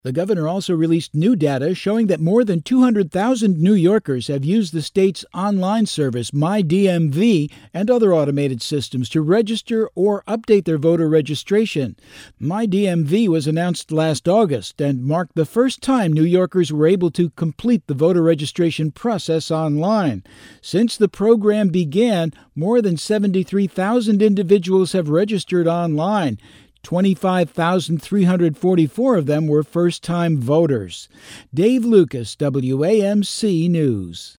The governor also released new data showing that more than 200,000 New Yorkers have used the state's online service, MyDMV, and other automated systems to register or update their voter registration. MyDMV was announced last August and marked the first time New Yorkers were able to complete the voter registration process online. Since the program began, more than 73,000 individuals have registered online. 25,344 of them were first-time voters. Dave Lucas, WAMC News.